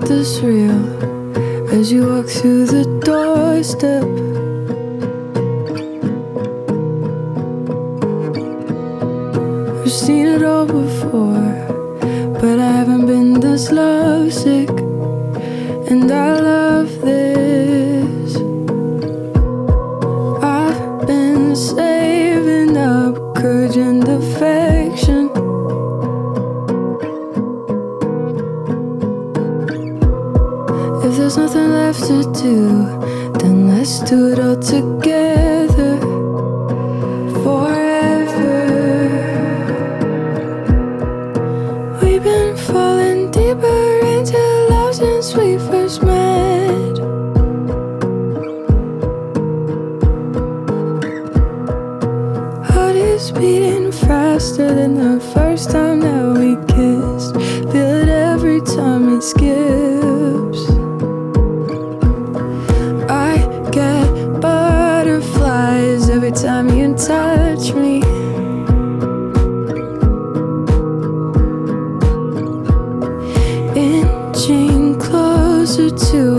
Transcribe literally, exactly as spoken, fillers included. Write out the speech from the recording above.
this real as you walk through the doorstep. I've seen it all before, but I haven't been this lovesick, and I love this. I've been saving up courage and affection. If there's nothing left to do, then let's do it all together forever. We've been falling deeper into love since we first met. Heart is beating faster than the first time that we kissed. Feel it every time it skips. I get butterflies every time you touch me. Inching closer to